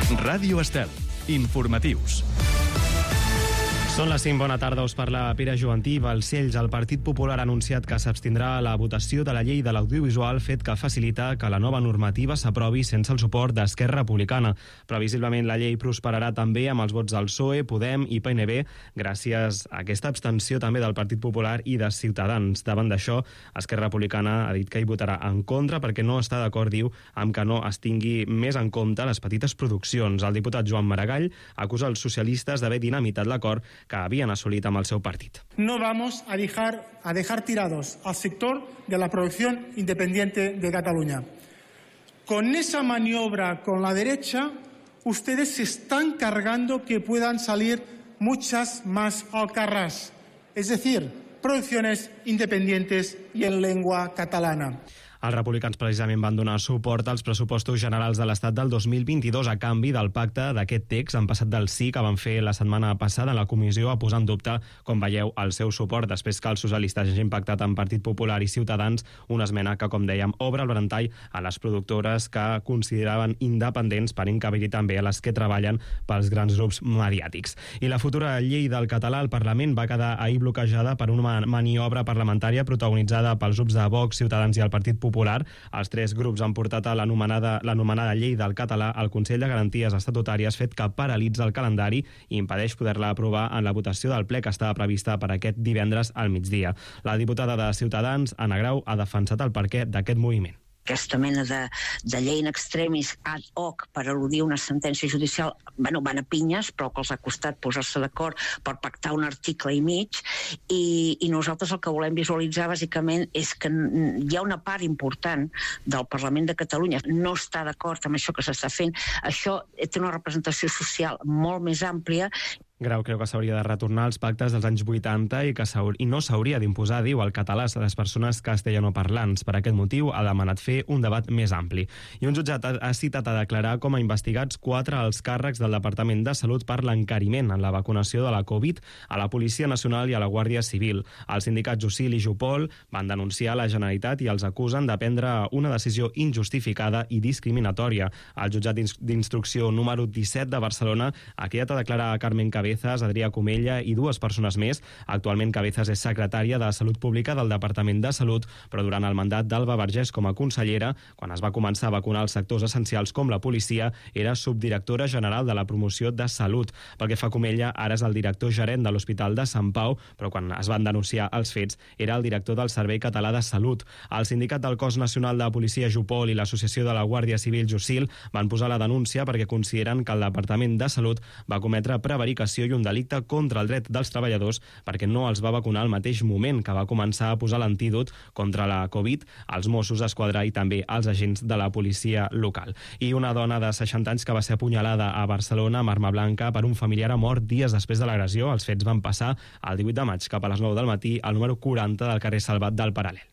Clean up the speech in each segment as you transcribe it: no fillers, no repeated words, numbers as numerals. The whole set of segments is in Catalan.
Ràdio Estel. Informatius. Són les 5, bona tarda, us parla Pere Jovantí. Balcells, el Partit Popular ha anunciat que s'abstindrà a la votació de la llei de l'audiovisual, fet que facilita que la nova normativa s'aprovi sense el suport d'Esquerra Republicana. Previsiblement la llei prosperarà també amb els vots del PSOE, Podem i PNB, gràcies a aquesta abstenció també del Partit Popular i de Ciutadans. Davant d'això, Esquerra Republicana ha dit que hi votarà en contra perquè no està d'acord, diu, amb que no es tingui més en compte les petites produccions. El diputat Joan Maragall acusa els socialistes d'haver dinamitat l'acord que havien assolit amb el seu partit. No vamos a dejar tirados al sector de la producción independiente de Cataluña. Con esa maniobra con la derecha, ustedes se están cargando que puedan salir muchas más alcarrás, es decir, producciones independientes y en lengua catalana. Els republicans precisament van donar suport als pressupostos generals de l'Estat del 2022 a canvi del pacte d'aquest text. Han passat del sí que van fer la setmana passada en la comissió a posar en dubte, com veieu, el seu suport després que els socialistes hagin pactat amb Partit Popular i Ciutadans una esmena que, com dèiem, obre el ventall a les productores que consideraven independents per encabir també a les que treballen pels grans grups mediàtics. I la futura llei del català al Parlament va quedar ahir bloquejada per una maniobra parlamentària protagonitzada pels grups de Vox, Ciutadans i el Partit Popular. Els tres grups han portat a l'anomenada llei del català al Consell de Garanties Estatutàries, fet que paralitza el calendari i impedeix poder-la aprovar en la votació del ple que estava prevista per aquest divendres al migdia. La diputada de Ciutadans, Anna Grau, ha defensat el perquè d'aquest moviment. Aquesta mena de llei in extremis ad hoc per al·ludir una sentència judicial, van a pinyes, però que els ha costat posar-se d'acord per pactar un article i mig, i nosaltres el que volem visualitzar bàsicament és que hi ha una part important del Parlament de Catalunya no està d'acord amb això que s'està fent. Això té una representació social molt més àmplia. Grau creu que s'hauria de retornar als pactes dels anys 80 i no s'hauria d'imposar, diu, el català a les persones castellanoparlants. Per aquest motiu ha demanat fer un debat més ampli. I un jutjat ha citat a declarar com a investigats 4 alts càrrecs del Departament de Salut per l'encariment en la vacunació de la Covid a la Policia Nacional i a la Guàrdia Civil. Els sindicats UCIL i Jupol van denunciar la Generalitat i els acusen de prendre una decisió injustificada i discriminatòria. El jutjat d'instrucció número 17 de Barcelona ha cridat a declarar a Carmen Cabezas, Adrià Comella i 2 persones més. Actualment Cabezas és secretària de Salut Pública del Departament de Salut, però durant el mandat d'Alba Vergés com a consellera, quan es va començar a vacunar els sectors essencials com la policia, era subdirectora general de la promoció de salut. Pel que fa a Comella, ara és el director gerent de l'Hospital de Sant Pau, però quan es van denunciar els fets era el director del Servei Català de Salut. El sindicat del Cos Nacional de Policia Jupol i l'Associació de la Guàrdia Civil Jusil van posar la denúncia perquè consideren que el Departament de Salut va cometre prevaricació i un delicte contra el dret dels treballadors perquè no els va vacunar al mateix moment que va començar a posar l'antídot contra la Covid als Mossos d'Esquadra i també als agents de la policia local. I una dona de 60 anys que va ser apunyalada a Barcelona amb arma blanca per un familiar ha mort dies després de l'agressió. Els fets van passar el 18 de maig cap a les 9 del matí al número 40 del carrer Salvat del Paral·lel.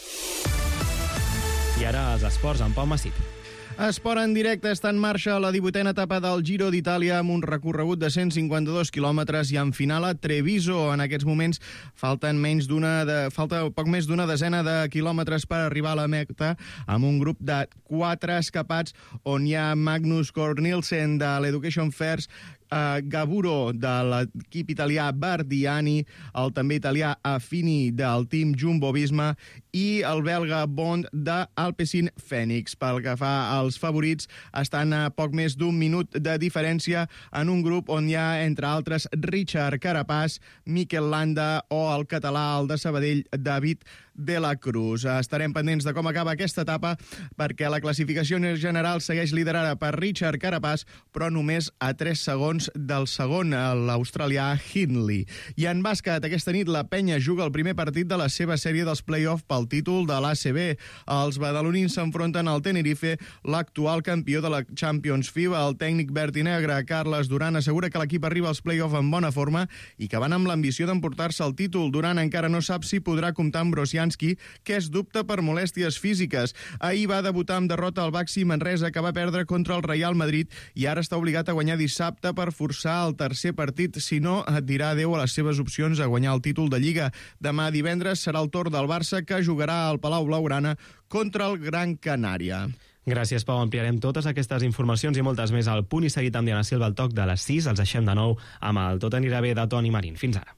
I ara els esports amb Pau Massip. Esport en directe, està en marxa la 18a etapa del Giro d'Itàlia amb un recorregut de 152 quilòmetres i en final a Treviso. En aquests moments falta poc més d'una desena de quilòmetres per arribar a la meta amb un grup de 4 escapats on hi ha Magnus Cornelsen de l'Education First, Gaburo de l'equip italià Bardiani, el també italià Affini del team Jumbo-Visma i el belga Bond d'Alpecin Fènix. Pel que fa als favorits, estan a poc més d'un minut de diferència en un grup on hi ha, entre altres, Richard Carapaz, Mikel Landa o el català, el de Sabadell, David de la Cruz. Estarem pendents de com acaba aquesta etapa perquè la classificació general segueix liderada per Richard Carapaz, però només a 3 segons del segon, l'australià Hindley. I en bàsquet, aquesta nit la Penya juga el primer partit de la seva sèrie dels play-off pel títol de l'ACB. Els badalonins s'enfronten al Tenerife, l'actual campió de la Champions FIBA. El tècnic verd i negre, Carles Duran, assegura que l'equip arriba als play-off en bona forma i que van amb l'ambició d'emportar-se el títol. Duran encara no sap si podrà comptar amb Brosianski, que és dubte per molèsties físiques. Ahir va debutar amb derrota al Baxi Manresa, que va perdre contra el Real Madrid, i ara està obligat a guanyar dissabte per forçar el tercer partit, si no dirà adeu a les seves opcions a guanyar el títol de Lliga. Demà divendres serà el torn del Barça, que jugarà al Palau Blaugrana contra el Gran Canària. Gràcies, Pau. Ampliarem totes aquestes informacions i moltes més al Punt i Seguit amb Diana Silva al toc de les 6. Els deixem de nou amb el Tot anirà bé de Toni Marín. Fins ara.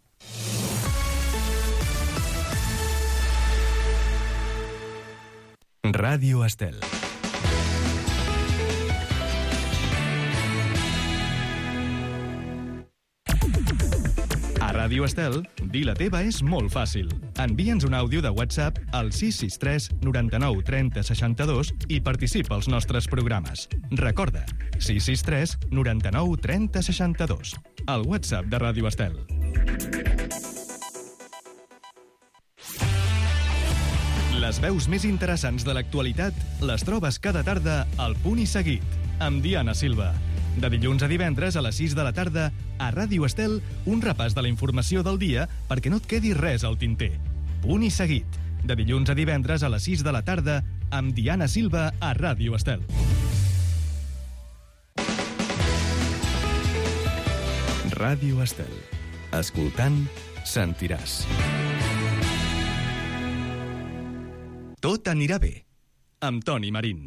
Ràdio Estel. A Ràdio Estel, dir la teva és molt fàcil. Envia'ns un àudio de WhatsApp al 663 99 30 62 i participa als nostres programes. Recorda, 663 99 30 62. El WhatsApp de Ràdio Estel. Les veus més interessants de l'actualitat les trobes cada tarda al Punt i Seguit, amb Diana Silva. De dilluns a divendres a les 6 de la tarda, a Ràdio Estel, un repàs de la informació del dia perquè no et quedi res al tinter. Punt i Seguit. De dilluns a divendres a les 6 de la tarda, amb Diana Silva a Ràdio Estel. Ràdio Estel. Escoltant, sentiràs. Tot anirà bé, amb Toni Marín.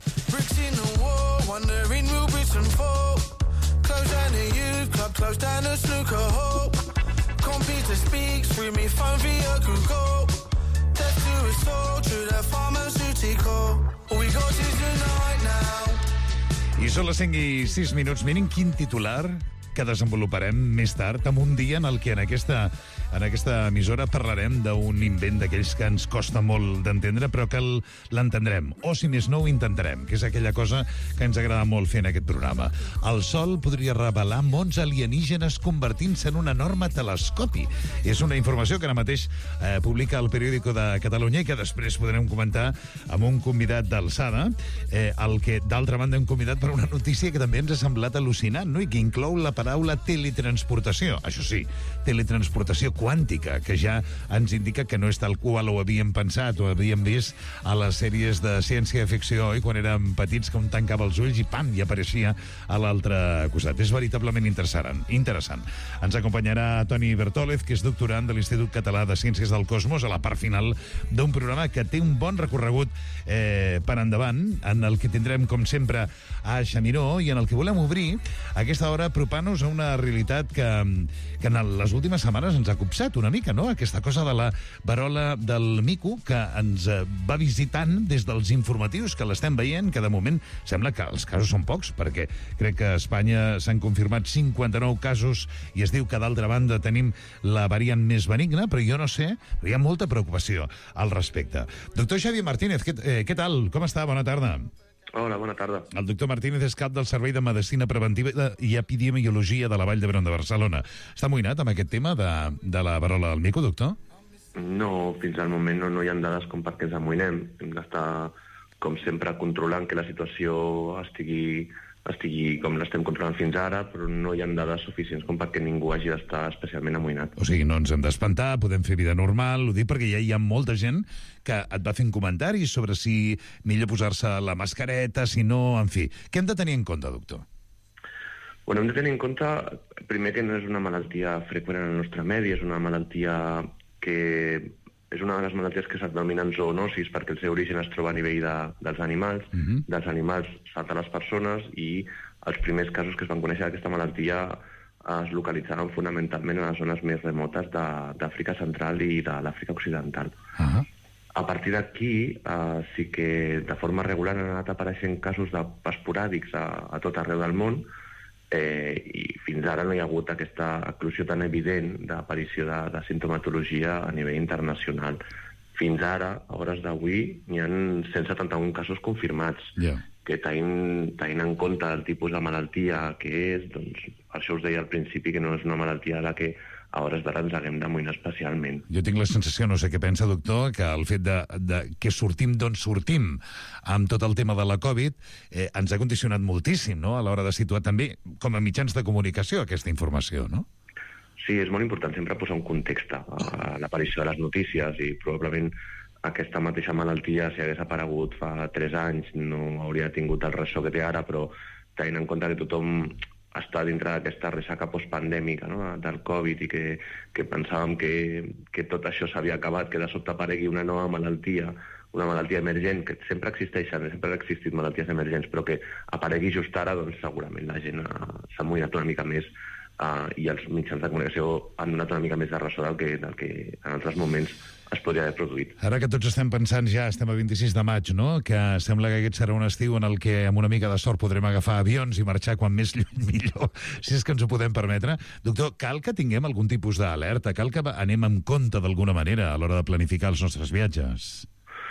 Close down a youth club, close down a snooker hole. Computer speaks, through me phone via Google. Death to us all, through the pharmaceutical. All we got is tonight now. I són les 5 i 6 minuts. Miren quin titular que desenvoluparem més tard, en un dia en el que en aquesta emissora parlarem d'un invent d'aquells que ens costa molt d'entendre, però que l'entendrem, o si més no ho intentarem, que és aquella cosa que ens agrada molt fer en aquest programa. El Sol podria revelar mons alienígenes convertint-se en un enorme telescopi. És una informació que ara mateix publica el Periódico de Catalunya i que després podrem comentar amb un convidat d'alçada, el que d'altra banda hem convidat per una notícia que també ens ha semblat al·lucinant, no? I que inclou la paraula teletransportació. Això sí, teletransportació quàntica, que ja ens indica que no és tal qual ho havíem pensat o havíem vist a les sèries de ciència-ficció i quan érem petits, que un tancava els ulls i pam, i apareixia a l'altre costat. És veritablement interessant. Ens acompanyarà Toni Bertòlez, que és doctorand de l'Institut Català de Ciències del Cosmos, a la part final d'un programa que té un bon recorregut per endavant, en el que tindrem, com sempre, a Xamiró, i en el que volem obrir aquesta hora apropant-nos a una realitat que en les últimes setmanes ens ha copsat una mica, no? Aquesta cosa de la verola del mico, que ens va visitant des dels informatius, que l'estem veient, que de moment sembla que els casos són pocs, perquè crec que a Espanya s'han confirmat 59 casos i es diu que d'altra banda tenim la variant més benigna, però jo no sé, però hi ha molta preocupació al respecte. Doctor Xavier Martínez, què tal? Com està? Bona tarda. Hola, bona tarda. El doctor Martínez és cap del Servei de Medicina Preventiva i Epidemiologia de la Vall d'Hebron de Barcelona. Està amoïnat amb aquest tema de la verola del mico, doctor? No, fins al moment no hi ha dades com perquè ens amoïnem. Hem d'estar, com sempre, controlant que la situació estigui com l'estem controlant fins ara, però no hi ha dades suficients com perquè ningú hagi d'estar especialment amoïnat. O sigui, no ens hem d'espantar, podem fer vida normal, ho dic perquè ja hi ha molta gent que et va fent comentaris sobre si millor posar-se la mascareta, si no, en fi. Què hem de tenir en compte, doctor? Bueno, hem de tenir en compte, primer, que no és una malaltia freqüent en el nostre medi, és una malaltia que és una de les malalties que s'anomenen zoonosis perquè el seu origen es troba a nivell dels animals. Dels animals salta a les persones i els primers casos que es van conèixer d'aquesta malaltia es localitzaven fonamentalment en les zones més remotes d'Àfrica Central i de l'Àfrica Occidental. A partir d'aquí, sí que de forma regular han anat apareixent casos esporàdics a tot arreu del món, i fins ara no hi ha hagut aquesta eclosió tan evident d'aparició de sintomatologia a nivell internacional. Fins ara, a hores d'avui, n'hi ha 171 casos confirmats, que tenint en compte el tipus de malaltia que és, doncs, per això us deia al principi que no és una malaltia a la que a hores d'ara ens haguem d'amoïnar especialment. Jo tinc la sensació, no sé què pensa, doctor, que el fet de que sortim d'on sortim amb tot el tema de la Covid ens ha condicionat moltíssim, no?, a l'hora de situar també, com a mitjans de comunicació, aquesta informació, no? Sí, és molt important sempre posar un context a l'aparició de les notícies i probablement aquesta mateixa malaltia, si hagués aparegut fa 3 anys, no hauria tingut el ressò que té ara, però tenint en compte que tothom està dintre d'aquesta ressaca postpandèmica, no?, del Covid, i que pensàvem que tot això s'havia acabat, que de sobte aparegui una nova malaltia una malaltia emergent, que sempre existeixen, sempre han existit malalties emergents, però que aparegui just ara, doncs segurament la gent s'ha mullat una mica més i els mitjans de comunicació han donat una mica més de ressò del que en altres moments es podria haver produït. Ara que tots estem pensant ja, estem a 26 de maig, no?, que sembla que aquest serà un estiu en el que amb una mica de sort podrem agafar avions i marxar quan més lluny millor, si és que ens ho podem permetre. Doctor, cal que tinguem algun tipus d'alerta? Cal que anem amb compte d'alguna manera a l'hora de planificar els nostres viatges?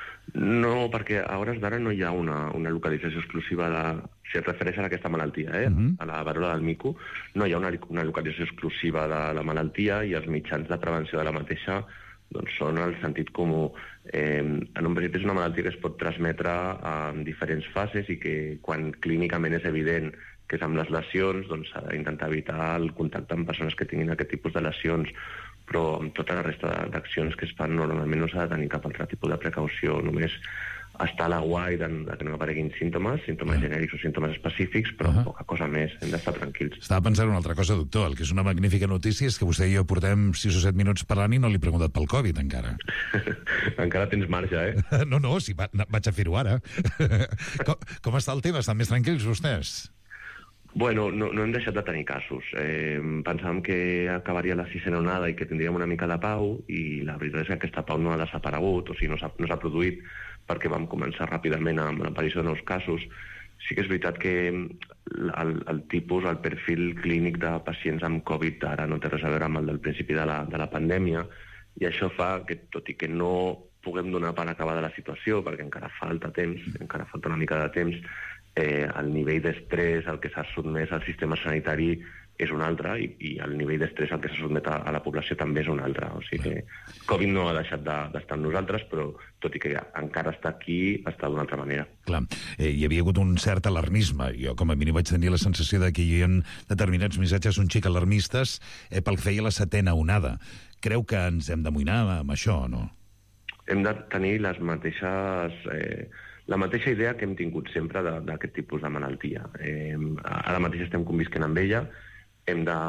No, perquè a hores d'ara no hi ha una localització exclusiva si et refereixes a aquesta malaltia, a la verola del mico, no hi ha una localització exclusiva de la malaltia i els mitjans de prevenció de la mateixa doncs són el sentit comú. En un principi és una malaltia que es pot transmetre en diferents fases i que quan clínicament és evident que és amb les lesions, doncs s'ha d'intentar evitar el contacte amb persones que tinguin aquest tipus de lesions, però amb tota la resta d'accions que es fan normalment no s'ha de tenir cap altre tipus de precaució, només estar a l'aguait de que no apareguin símptomes genèrics o símptomes específics, però poca cosa més, hem d'estar tranquils. Estava pensant una altra cosa, doctor, el que és una magnífica notícia és que vostè i jo portem 6 o 7 minuts parlant i no li he preguntat pel Covid, encara. Encara tens marge, eh? No, sí, vaig a fer-ho ara. Com està el tema? Estan més tranquils vostès? Bueno, no hem deixat de tenir casos. Pensàvem que acabaria la 6ª onada i que tindríem una mica de pau, i la veritat és que aquesta pau no ha desaparegut, o sigui, no s'ha produït, perquè vam començar ràpidament amb l'aparició de nous casos. Sí que és veritat que el tipus, el perfil clínic de pacients amb Covid ara no té res a veure amb el del principi de la pandèmia, i això fa que, tot i que no puguem donar per acabada la situació, perquè encara falta temps, encara falta una mica de temps, el nivell d'estrès al que s'ha sotmès al sistema sanitari és un altre, i el nivell d'estrès al que s'ha sotmet a la població també és un altre. O sigui que Covid no ha deixat d'estar amb nosaltres, però tot i que encara està aquí, està d'una altra manera. Clar, hi havia hagut un cert alarmisme. Jo, com a mínim, vaig tenir la sensació de que hi havia determinats missatges un xic alarmistes pel que feia la 7ª onada. Creu que ens hem d'amoïnar amb això, no? Hem de tenir les mateixes... la mateixa idea que hem tingut sempre d'aquest tipus de malaltia. Ara mateix estem convisquent amb ella, hem de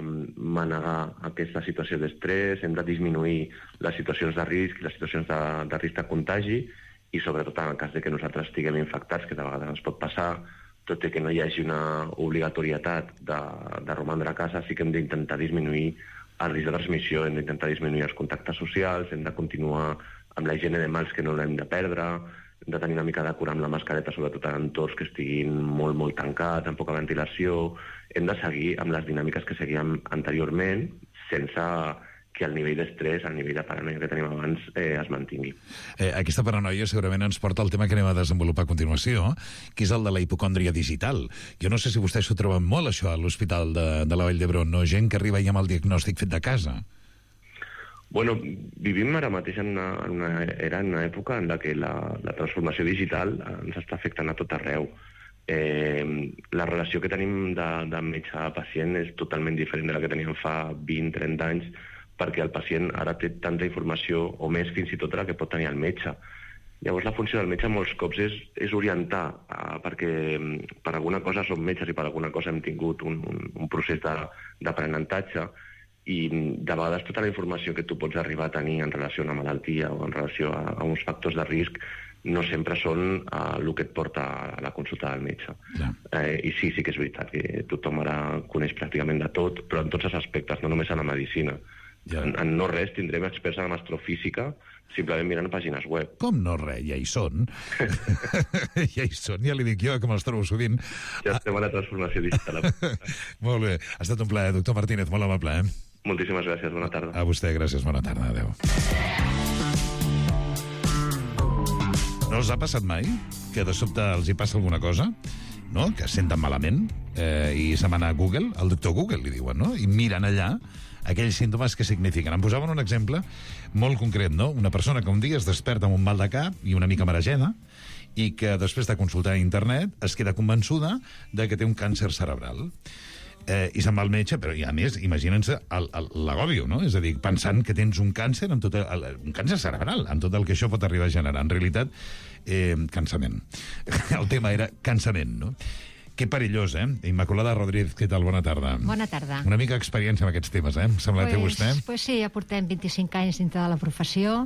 manegar aquesta situació d'estrès, hem de disminuir les situacions de risc i les situacions de risc de contagi, i sobretot en el cas de que nosaltres estiguem infectats, que de vegades ens pot passar, tot i que no hi hagi una obligatorietat de romandre a casa, sí que hem d'intentar disminuir el risc de transmissió, hem d'intentar disminuir els contactes socials, hem de continuar amb la higiene de mans, que no l'hem de perdre, hem de tenir una mica de cura amb la mascareta, sobretot en entorns que estiguin molt, molt tancats, amb poca ventilació. Hem de seguir amb les dinàmiques que seguíem anteriorment, sense que el nivell d'estrès, el nivell de paranoia que tenim abans es mantingui. Aquesta paranoia segurament ens porta al tema que anem a desenvolupar a continuació, que és el de la hipocòndria digital. Jo no sé si vostès ho troben molt, això, a l'Hospital de la Vall d'Hebron, no? Gent que arriba ja amb el diagnòstic fet de casa. Bueno, vivim ara mateix en una època en la que la transformació digital ens està afectant a tot arreu. La relació que tenim de metge a pacient és totalment diferent de la que teníem fa 20-30 anys, perquè el pacient ara té tanta informació, o més fins i tot de la que pot tenir el metge. Llavors la funció del metge molts cops és orientar, perquè per alguna cosa som metges i per alguna cosa hem tingut un procés d'aprenentatge, i de vegades tota la informació que tu pots arribar a tenir en relació a una malaltia o en relació a uns factors de risc no sempre són el que et porta a la consulta del metge. I sí que és veritat que tothom ara coneix pràcticament de tot, però en tots els aspectes, no només a la medicina. En no res tindrem experts en astrofísica simplement mirant pàgines web. Com no res? Ja hi són. Ja hi són, ja li dic jo, que me'ls trobo sovint. Ja estem a la transformació digital. Molt bé. Ha estat un plaer, doctor Martínez, molt amable, Moltíssimes gràcies, bona tarda. A vostè, gràcies, bona tarda, adeu. No us ha passat mai que de sobte els hi passa alguna cosa, no? Que es senten malament i se'n van a Google, al doctor Google, li diuen, no? I miren allà aquells símptomes que signifiquen. Em posaven un exemple molt concret, no? Una persona que un dia es desperta amb un mal de cap i una mica marejada i que després de consultar a internet es queda convençuda de que té un càncer cerebral. I se'n va al metge, però a més, imaginen-se l'agòbio, no? És a dir, pensant que tens un càncer, un càncer cerebral, amb tot el que això pot arribar a generar. En realitat, cansament. El tema era cansament, no? Que perillós, Immaculada Rodríguez, què tal? Bona tarda. Bona tarda. Una mica d'experiència amb aquests temes, Sembla que té vostè? Pues sí, ja portem 25 anys dintre de la professió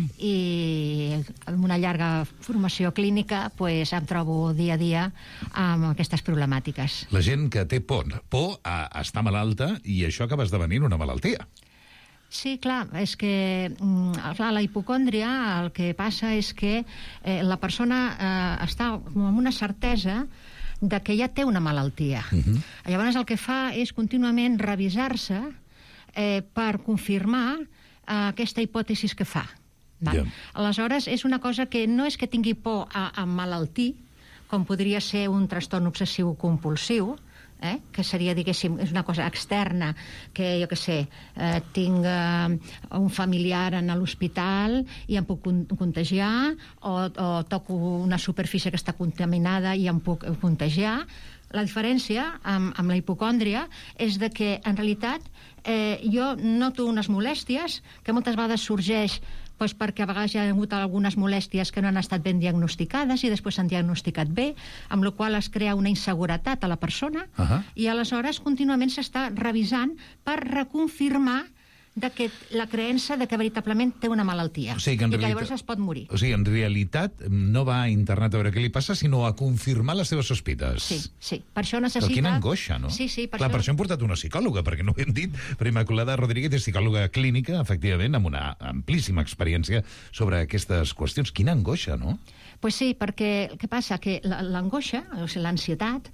i amb una llarga formació clínica em trobo dia a dia amb aquestes problemàtiques. La gent que té por a estar malalta i això acaba esdevenint una malaltia. Sí, clar, és que la hipocòndria el que passa és que la persona està amb una certesa de que ja té una malaltia. Llavors el que fa és contínuament revisar-se per confirmar aquesta hipòtesi que fa. Aleshores, és una cosa que no és que tingui por a malaltir, com podria ser un trastorn obsessiu compulsiu, que seria, diguéssim, és una cosa externa, que, jo què sé, tinc un familiar en l'hospital i em puc contagiar, o toco una superfície que està contaminada i em puc contagiar. La diferència amb la hipocòndria és de que, en realitat, jo noto unes molèsties que moltes vegades sorgeix perquè a vegades hi ha hagut algunes molèsties que no han estat ben diagnosticades i després s'han diagnosticat bé, amb la qual es crea una inseguretat a la persona i aleshores contínuament s'està revisant per reconfirmar la creença de que veritablement té una malaltia i que llavors es pot morir. O sigui, en realitat no va a internet a veure què li passa, sinó a confirmar les seves sospites. Sí. Per això necessita... Però quina angoixa, no? Sí, per això hem portat una psicòloga, perquè no ho hem dit, però Immaculada Rodríguez és psicòloga clínica, efectivament, amb una amplíssima experiència sobre aquestes qüestions. Quina angoixa, no? Pues sí, perquè què passa? Que l'angoixa, o sigui, l'ansietat,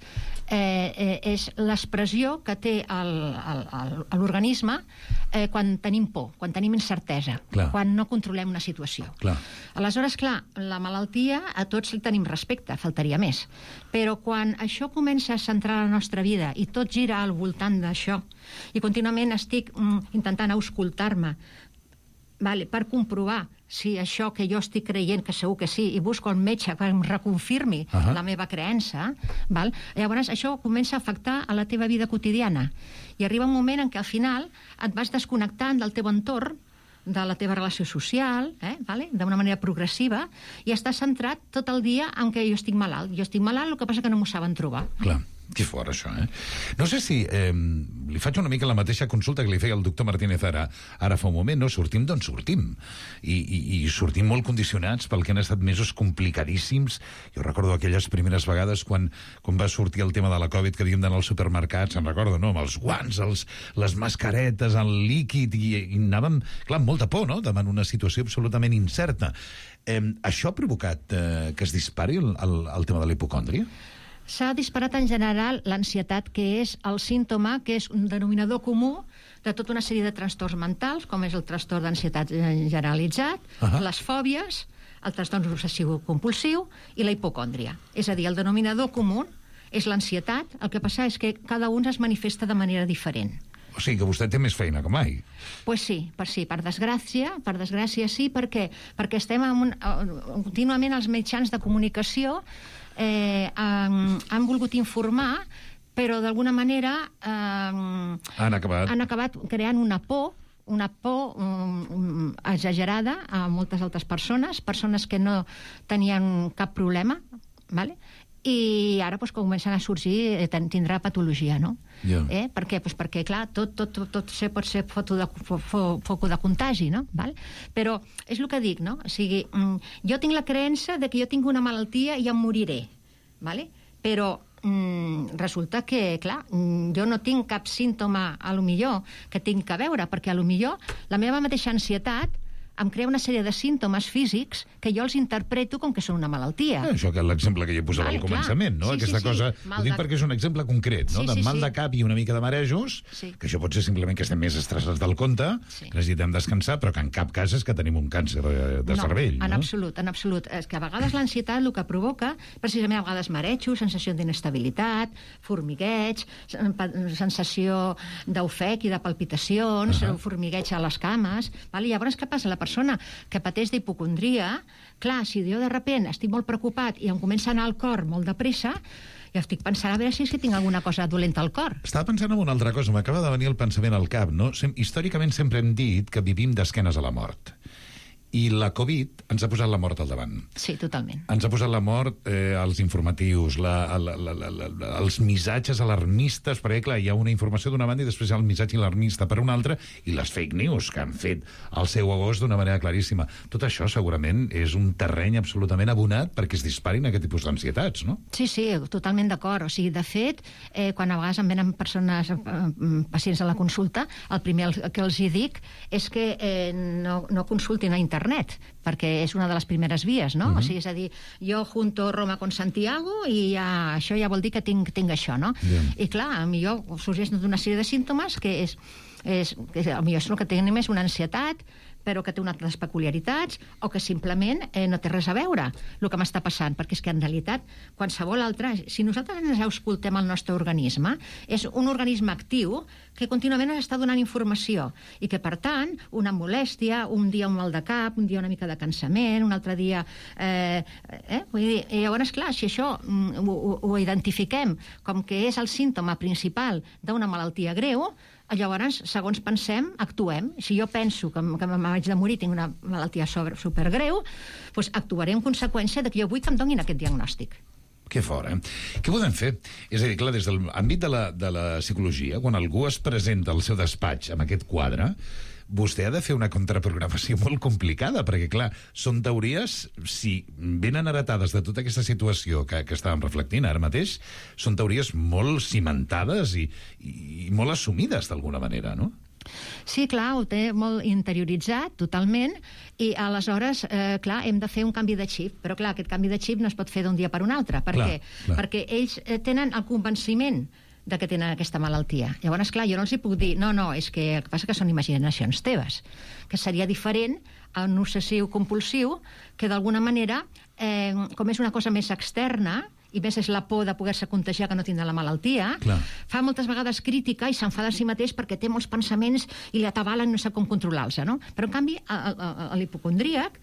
és l'expressió que té l'organisme quan tenim por, quan tenim incertesa, quan no controlem una situació. Aleshores, clar, la malaltia a tots li tenim respecte, faltaria més. Però quan això comença a centrar la nostra vida i tot gira al voltant d'això, i contínuament estic intentant auscultar-me per comprovar si això que jo estic creient, que segur que sí, i busco el metge que em reconfirmi la meva creença, llavors això comença a afectar a la teva vida quotidiana. I arriba un moment en què al final et vas desconnectant del teu entorn, de la teva relació social, d'una manera progressiva, i estàs centrat tot el dia en què jo estic malalt. Jo estic malalt, el que passa que no m'ho saben trobar. Clar. Que fort, això, No sé si li faig una mica la mateixa consulta que li feia el doctor Martínez ara fa un moment, no? Sortim d'on sortim. I sortim molt condicionats pel que han estat mesos complicadíssims. Jo recordo aquelles primeres vegades quan va sortir el tema de la Covid, que havíem d'anar als supermercats, se'n recordo, no? Amb els guants, les mascaretes, el líquid, i anàvem, clar, amb molta por, no? Davant una situació absolutament incerta. Això ha provocat que es dispari el tema de la hipocòndria? S'ha disparat en general l'ansietat, que és el símptoma, que és un denominador comú de tota una sèrie de trastorns mentals, com és el trastorn d'ansietat generalitzat, les fòbies, el trastorn obsessiu compulsiu i la hipocòndria. És a dir, el denominador comú és l'ansietat, el que passa és que cada un es manifesta de manera diferent. O sigui que vostè té més feina que mai. Pues sí, per desgràcia sí, perquè estem contínuament els mitjans de comunicació han volgut informar, però d'alguna manera han acabat creant una por exagerada a moltes altres persones que no tenien cap problema, i ara comencen a sorgir, tindrà patologia, no? Per què? Perquè, clar, tot pot ser foc de contagi, no? Però és el que dic, no? O sigui, jo tinc la creença de que jo tinc una malaltia i em moriré, però resulta que, clar, jo no tinc cap símptoma, a lo millor, que tinc que veure, perquè a lo millor la meva mateixa ansietat em crea una sèrie de símptomes físics que jo els interpreto com que són una malaltia. Això que és l'exemple que jo posava al començament, no? Aquesta cosa, ho dic perquè és un exemple concret, no? De mal de cap i una mica de marejos, que això pot ser simplement que estem més estressats del compte, que necessitem descansar, però que en cap cas és que tenim un càncer de cervell. En absolut. És que a vegades l'ansietat el que provoca, precisament a vegades marejos, sensació d'inestabilitat, formigueig, sensació d'ofec i de palpitacions, formigueig a les cames. Llavors, què passa? La persona que pateix d'hipocondria, clar, si jo de sobte estic molt preocupat i em comença a anar al cor molt de pressa, jo estic pensant a veure si és que tinc alguna cosa dolenta al cor. Estava pensant en una altra cosa, m'acaba de venir el pensament al cap, no? Històricament sempre hem dit que vivim d'esquenes a la mort. I la Covid ens ha posat la mort al davant. Sí, totalment. Ens ha posat la mort als informatius, els missatges alarmistes, perquè, clar, hi ha una informació d'una banda i després hi ha el missatge alarmista per una altra, i les fake news, que han fet el seu agost d'una manera claríssima. Tot això, segurament, és un terreny absolutament abonat perquè es disparin aquest tipus d'ansietats, no? Sí, totalment d'acord. O sigui, de fet, quan a vegades em venen persones, pacients a la consulta, el primer que els hi dic és que no consultin a internet, perquè és una de les primeres vies, no? O sigui, és a dir, jo junto Roma con Santiago i això ja vol dir que tinc això, no? I clar, millor sorgeix d'una sèrie de símptomes que potser és el que tenim és una ansietat, però que té unes altres peculiaritats, o que simplement no té res a veure el que m'està passant, perquè és que en realitat qualsevol altre, si nosaltres ens auscultem el nostre organisme, és un organisme actiu que contínuament ens està donant informació i que, per tant, una molèstia, un dia un mal de cap, un dia una mica de cansament, un altre dia... Vull dir, llavors, clar, si això ho identifiquem com que és el símptoma principal d'una malaltia greu, llavors, segons pensem, actuem. Si jo penso que m'haig de morir, tinc una malaltia supergreu, doncs actuaré en conseqüència de que jo vull que em donin aquest diagnòstic. Que fort, eh? Què podem fer? És a dir, clar, des de l'àmbit de la psicologia, quan algú es presenta al seu despatx amb aquest quadre, vostè ha de fer una contraprogramació molt complicada, perquè, clar, són teories, si venen heretades de tota aquesta situació que estàvem reflectint ara mateix, són teories molt cimentades i molt assumides d'alguna manera, no? Sí, clar, ho té molt interioritzat, totalment, i aleshores, clar, hem de fer un canvi de xip, però clar, aquest canvi de xip no es pot fer d'un dia per un altre. Per què? Perquè ells tenen el convenciment de que tenen aquesta malaltia. Llavors, clar, jo no els hi puc dir, no, és que el que passa que són imaginacions teves, que seria diferent a un obsessiu compulsiu, que d'alguna manera, com és una cosa més externa, i més és la por de poder-se contagiar que no tindrà la malaltia, fa moltes vegades crítica i s'enfada a si mateix perquè té molts pensaments i li atabalen i no sap com controlar-los, no? Però, en canvi, l'hipocondríac,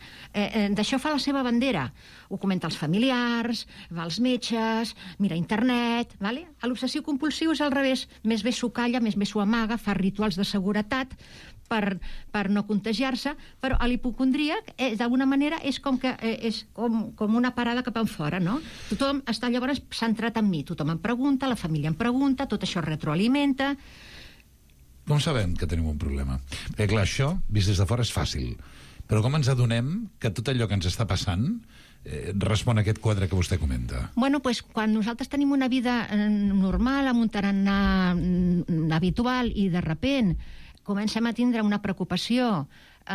d'això fa la seva bandera. Ho comenta als familiars, va als metges, mira internet... L'obsessiu compulsiu és al revés. Més bé s'ho calla, més bé s'ho amaga, fa rituals de seguretat per no contagiar-se, però l'hipocondríac, d'alguna manera, és com una parada cap enfora, no? Tothom està llavors centrat en mi. Tothom em pregunta, la família em pregunta, tot això retroalimenta... Com sabem que tenim un problema? Perquè, clar, això, vist des de fora, és fàcil. Però com ens adonem que tot allò que ens està passant respon a aquest quadre que vostè comenta? Bueno, doncs quan nosaltres tenim una vida normal, amb un tarannà habitual, i de repent comencem a tindre una preocupació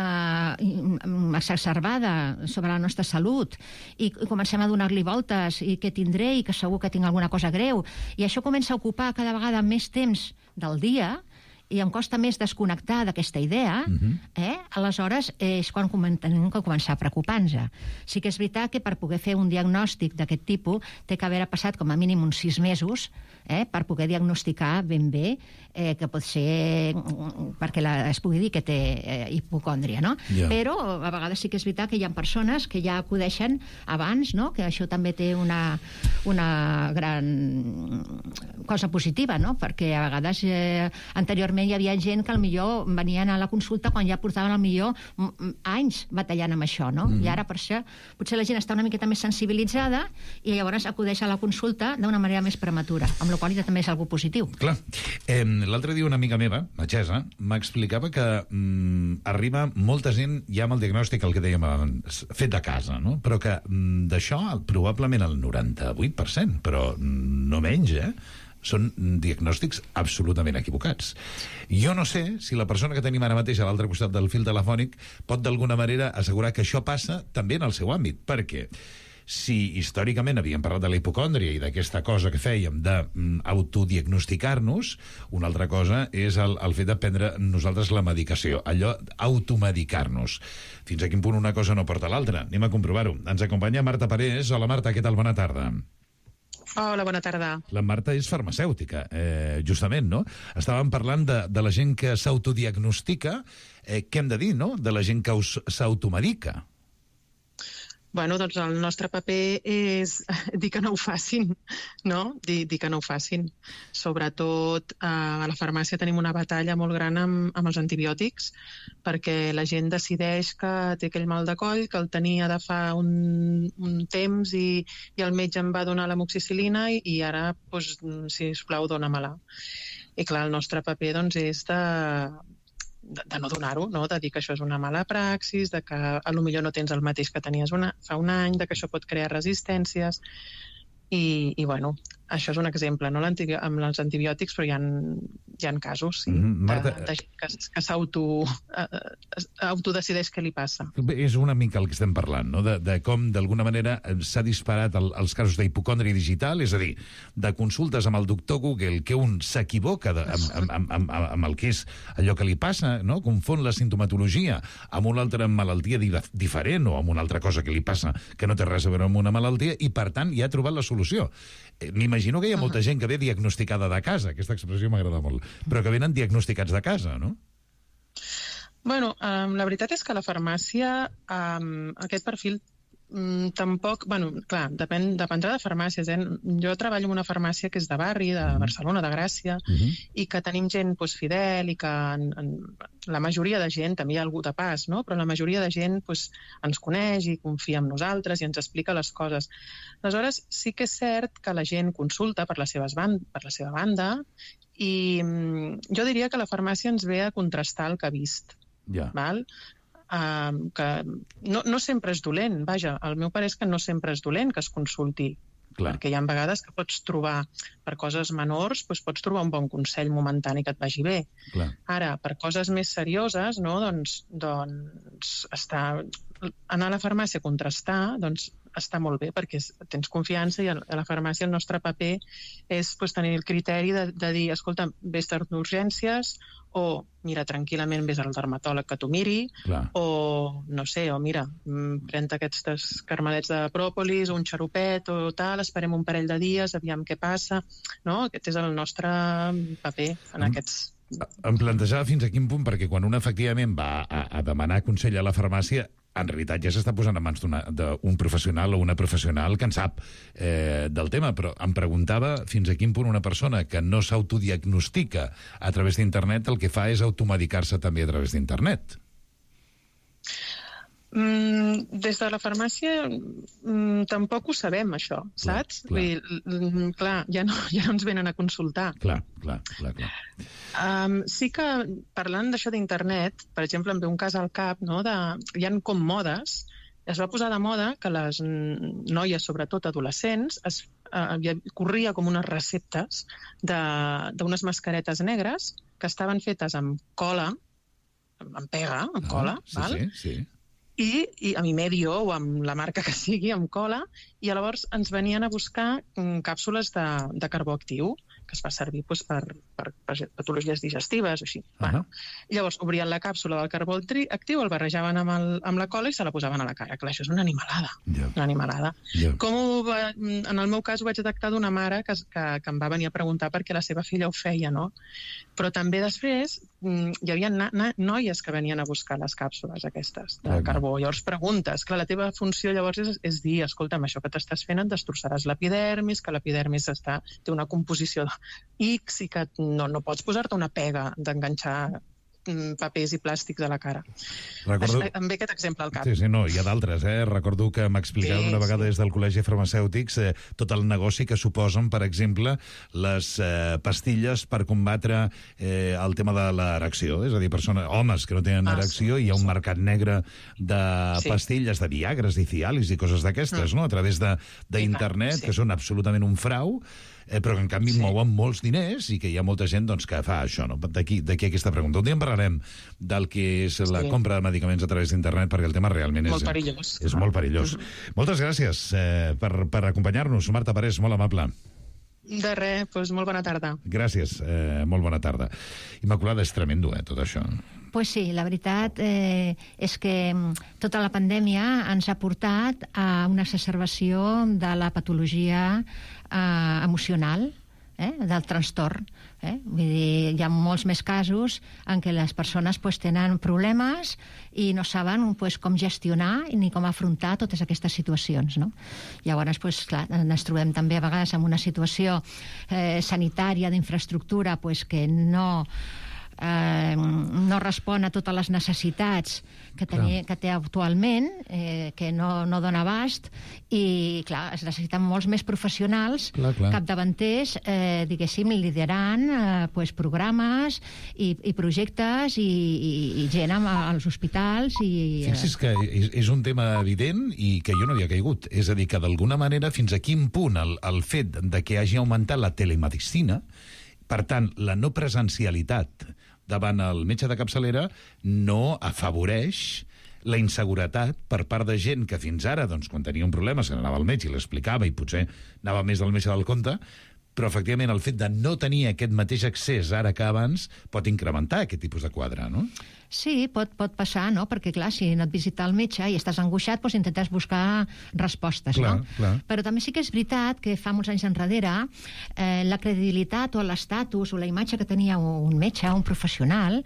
exacerbada sobre la nostra salut i comencem a donar-li voltes i què tindré i que segur que tinc alguna cosa greu, i això comença a ocupar cada vegada més temps del dia i em costa més desconnectar d'aquesta idea, aleshores és quan hem de començar a preocupar-nos. Sí que és veritat que per poder fer un diagnòstic d'aquest tipus té que haver passat com a mínim uns 6 mesos per poder diagnosticar ben bé que pot ser perquè es pugui dir que té hipocòndria, no? Però a vegades sí que és veritat que hi ha persones que ja acudeixen abans, no? Que això també té una gran cosa positiva, no? Perquè a vegades anteriorment hi havia gent que potser venien a la consulta quan ja portaven potser anys batallant amb això, no? I ara per això potser la gent està una miqueta més sensibilitzada i llavors acudeix a la consulta d'una manera més prematura, amb la qual cosa també és algo positiu. Clar. L'altre dia una amiga meva, metgessa, m'explicava que arriba molta gent ja amb el diagnòstic, el que dèiem abans, fet a casa, no? Però que d'això probablement el 98%, però no menys, són diagnòstics absolutament equivocats. Jo no sé si la persona que tenim ara mateix a l'altre costat del fil telefònic pot d'alguna manera assegurar que això passa també en el seu àmbit, perquè si històricament havíem parlat de la hipocòndria i d'aquesta cosa que fèiem d'autodiagnosticar-nos, una altra cosa és el fet de prendre nosaltres la medicació, allò automedicar-nos. Fins a quin punt una cosa no porta l'altra? Anem a comprovar-ho. Ens acompanya Marta Parés. Hola, Marta, què tal? Bona tarda. Hola, bona tarda. La Marta és farmacèutica, justament, no? Estàvem parlant de la gent que s'autodiagnostica. Què hem de dir, no?, de la gent que s'automedica? Bueno, doncs el nostre paper és dir que no ho facin, no? Dir que no ho facin. Sobretot a la farmàcia tenim una batalla molt gran amb els antibiòtics, perquè la gent decideix que té aquell mal de coll, que el tenia de fa un temps i el metge em va donar l'amoxicil·lina i ara, doncs, sisplau, dóna-me-la. I clar, el nostre paper doncs, és de no donar-ho, no? De dir que això és una mala praxis, de que potser no tens el mateix que tenies fa un any, de que això pot crear resistències. I bueno, això és un exemple, no? Amb els antibiòtics, però hi ha casos, sí, de gent que s'autodecideix què li passa. És una mica el que estem parlant, no? De com, d'alguna manera, s'ha disparat els casos d'hipocondria digital, és a dir, de consultes amb el doctor Google, que un s'equivoca amb el que és allò que li passa, no? Confon la sintomatologia amb una altra malaltia diferent o amb una altra cosa que li passa que no té res a veure amb una malaltia i, per tant, ja ha trobat la solució. M'imagino que hi ha molta gent que ve diagnosticada de casa, aquesta expressió m'agrada molt, però que venen diagnosticats de casa, no? Bueno, la veritat és que a la farmàcia aquest perfil tampoc, bueno, clar, dependrà de farmàcies. Jo treballo en una farmàcia que és de barri, de Barcelona, de Gràcia, i que tenim gent fidel i que la majoria de gent, també hi ha algú de pas, no? Però la majoria de gent ens coneix i confia en nosaltres i ens explica les coses. Aleshores, sí que és cert que la gent consulta per la seva banda i jo diria que la farmàcia ens ve a contrastar el que ha vist. Val? Que no sempre és dolent, vaja, el meu parer és que no sempre és dolent que es consulti, perquè hi ha vegades que pots trobar, per coses menors, pots trobar un bon consell momentani que et vagi bé. Ara, per coses més serioses, no, doncs anar a la farmàcia a contrastar, doncs està molt bé, perquè tens confiança i a la farmàcia el nostre paper és tenir el criteri de dir, escolta, vés-te d'urgències, o mira, tranquil·lament vés al dermatòleg que t'ho miri, o no sé, o mira, pren aquests carmelets de pròpolis, un xarupet o tal, esperem un parell de dies, aviam què passa, no? Aquest és el nostre paper en aquests... Em plantejava fins a quin punt, perquè quan un efectivament va a demanar consell a la farmàcia, en realitat ja s'està posant a mans d'un professional o una professional que en sap del tema, però em preguntava fins a quin punt una persona que no s'autodiagnostica a través d'internet el que fa és automedicar-se també a través d'internet. Des de la farmàcia tampoc ho sabem, això, saps? Clar, ja no ens venen a consultar. Clar. Sí que, parlant d'això d'internet, per exemple, em ve un cas al cap, no? Hi ha com modes, es va posar de moda que les noies, sobretot adolescents, corria com unes receptes d'unes mascaretes negres que estaven fetes amb cola, amb pega, amb cola, val? Sí. I amb Imedio o amb la marca que sigui, amb cola, i llavors ens venien a buscar càpsules de carbó actiu, que es fa servir per patologies digestives o així. Llavors obrien la càpsula del carbó actiu, el barrejaven amb la cola i se la posaven a la cara. Clar, això és una animalada. Una animalada. En el meu cas ho vaig detectar d'una mare que em va venir a preguntar per què la seva filla ho feia, no? Però també després hi havia noies que venien a buscar les càpsules aquestes de carbó. Llavors preguntes, clar, la teva funció llavors és dir, escolta'm, això que t'estàs fent et destrossaràs l'epidermis, que l'epidermis té una composició X i que no pots posar-te una pega d'enganxar papers i plàstics a la cara. Em ve aquest exemple al cap. Sí, no, hi ha d'altres, Recordo que m'explicaven una vegada des del Col·legi de Farmacèutics tot el negoci que suposen, per exemple, les pastilles per combatre el tema de l'erecció. És a dir, homes que no tenen erecció, hi ha un mercat negre de pastilles, de Viagres i Cialis i coses d'aquestes, no? A través d'internet, que són absolutament un frau, però que en canvi mouen molts diners i que hi ha molta gent que fa això, no? D'aquí aquesta pregunta. Un dia en parlarem del que és la compra de medicaments a través d'internet, perquè el tema realment és molt perillós. Moltes gràcies per acompanyar-nos. Marta Parés, molt amable. De res, doncs molt bona tarda. Gràcies, molt bona tarda. Immaculada, és tremendo, tot això. Pues sí, la veritat és que tota la pandèmia ens ha portat a una exacerbació de la patologia emocional, del trastorn. Vull dir, hi ha molts més casos en què les persones tenen problemes i no saben com gestionar ni com afrontar totes aquestes situacions. No? Llavors, clar, ens trobem també a vegades en una situació sanitària d'infraestructura que no respon a totes les necessitats que té actualment, que no dona abast, i clar, es necessiten molts més professionals capdavanters, diguéssim, liderant programes i projectes i gent als hospitals. Fixi's que és un tema evident i que jo no havia caigut. És a dir, que d'alguna manera fins a quin punt el fet de que hagi augmentat la telemedicina, per tant, la no presencialitat davant el metge de capçalera no afavoreix la inseguretat per part de gent que fins ara, quan tenia un problema, se n'anava al metge i l'explicava i potser anava més al metge del compte, però efectivament el fet de no tenir aquest mateix accés ara que abans pot incrementar aquest tipus de quadre, no? Sí, pot passar, no? Perquè, clar, si no et visita el metge i estàs angoixat, intentes buscar respostes, no? Però també sí que és veritat que fa molts anys enrere la credibilitat o l'estatus o la imatge que tenia un metge, un professional,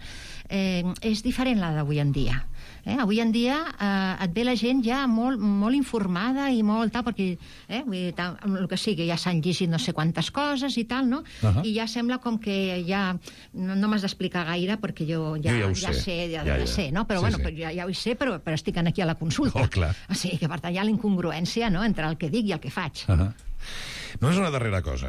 és diferent la d'avui en dia. Avui en dia et ve la gent ja molt informada i molt tal, perquè el que sigui, ja s'han llegit no sé quantes coses i tal, no? I ja sembla com que ja no m'has d'explicar gaire perquè jo ja sé, no? Però bueno, ja ho sé, però estic aquí a la consulta. O sigui que per tant hi ha la incongruència entre el que dic i el que faig. No és una darrera cosa.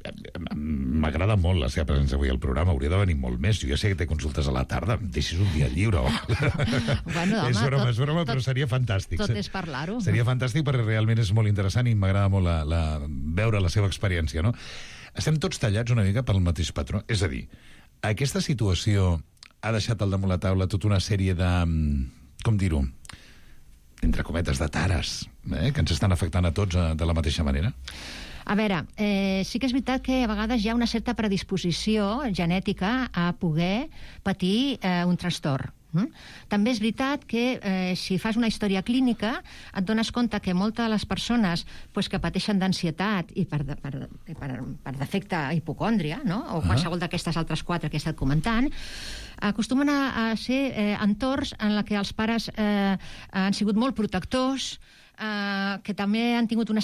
M'agrada molt la seva presència avui al programa. Hauria de venir molt més. Jo ja sé que té consultes a la tarda. Em deixis un dia lliure. Bueno, home, és broma, però seria fantàstic. Tot és parlar-ho. Seria fantàstic perquè realment és molt interessant i m'agrada molt veure la seva experiència, no? Estem tots tallats una mica pel mateix patró. És a dir, aquesta situació ha deixat al damunt la taula tota una sèrie de... com dir-ho? Entre cometes, de tares, que ens estan afectant a tots de la mateixa manera? A veure, sí que és veritat que a vegades hi ha una certa predisposició genètica a poder patir un trastorn. També és veritat que si fas una història clínica et dones compte que moltes de les persones que pateixen d'ansietat i per defecte hipocòndria, no? O qualsevol d'aquestes altres 4 que he estat comentant, acostumen a ser entorns en què els pares han sigut molt protectors, que també han tingut una